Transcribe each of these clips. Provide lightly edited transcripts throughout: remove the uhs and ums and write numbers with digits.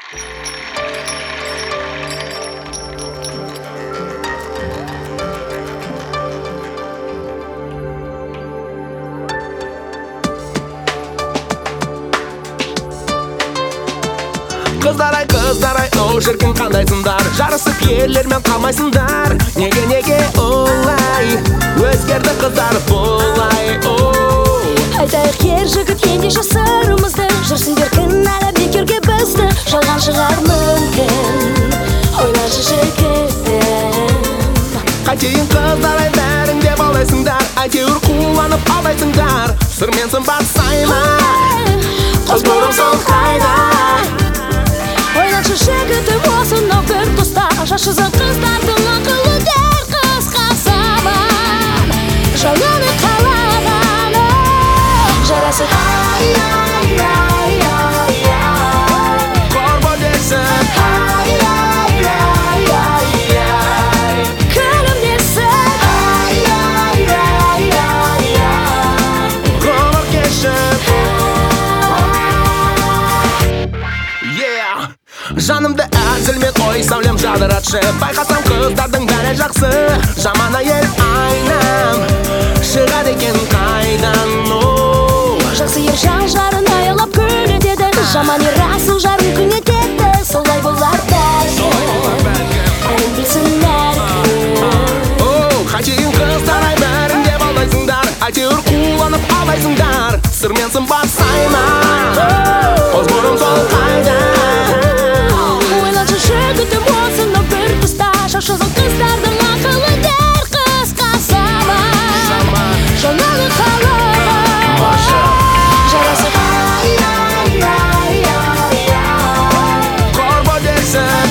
Kızlar ay o şirkin qandaysınдар Жарысып ерлермен қалмайсыңдар Неге олай Өзгерді қыздар болай Айтайық ер жігіт ендеше сырымызды Жүрсіңдер кінәлі бекерге бізді Жалған шығар мүмкін Ойлашы жігітім Қайтейін қыздар ай бәрің де балайсыңдар Әйтеуір қуанып алдайсыңдар Сырмен сымбат сайма Қыз бұрым сол қайда Ойлашы жігітім осынау бір тұста Шашызын қыздардың ақылы дәл қысқа сабан Жалғаны қалағаны Жарасы Қорбо десін Күлім десін Ғұмыр кешіп Жанымды әзілмен ой сәулем жадыратшы Байқасам қыздардың бәрі жақсы Жаман әйел айнам Шығады екен қайдан Жақсы ер жан жарын аялап күлетеді Жаман ер асыл жарын күн етеді Солай болар бәлкім Әлің білсін әркім Қайтейін қыздар ай бәрін де балайсыңдар Әйтеуір қуанып алдайсыңдар Сырмен сымбат сайма Қыз бұрым сол қайда Ойлашы жігітім осынау бір тұста Шашызын қыздардың ақылы дәл қысқа сабан Жалғаны қалағаны Жарасы Қорбо десін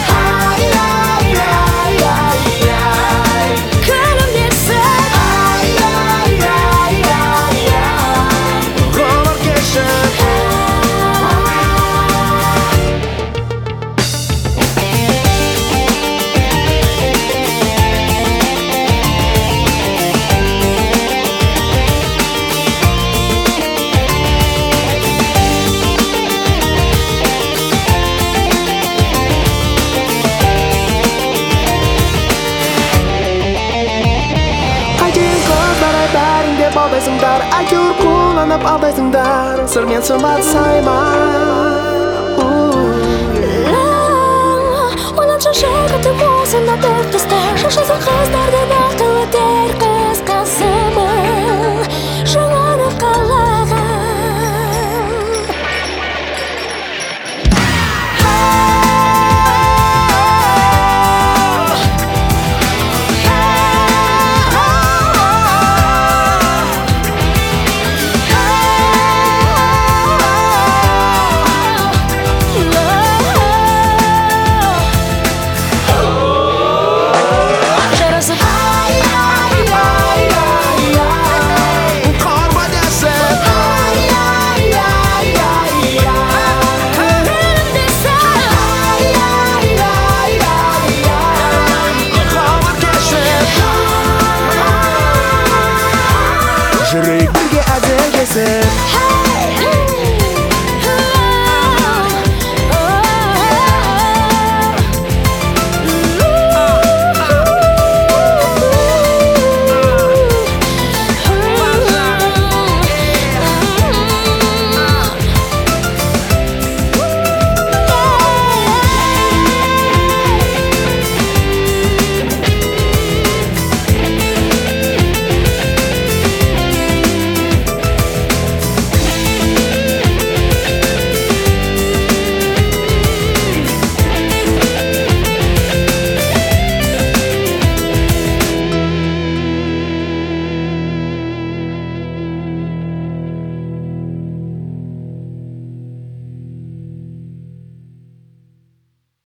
Күлім десін Ғұмыр кешіп Алдайсыңдар, әйтеуір қуанып алдайсыңдар Сырмен сымбат сайма Ойлашы жігітім осынау бір тұста Шашызын қыздардың ақылы дәл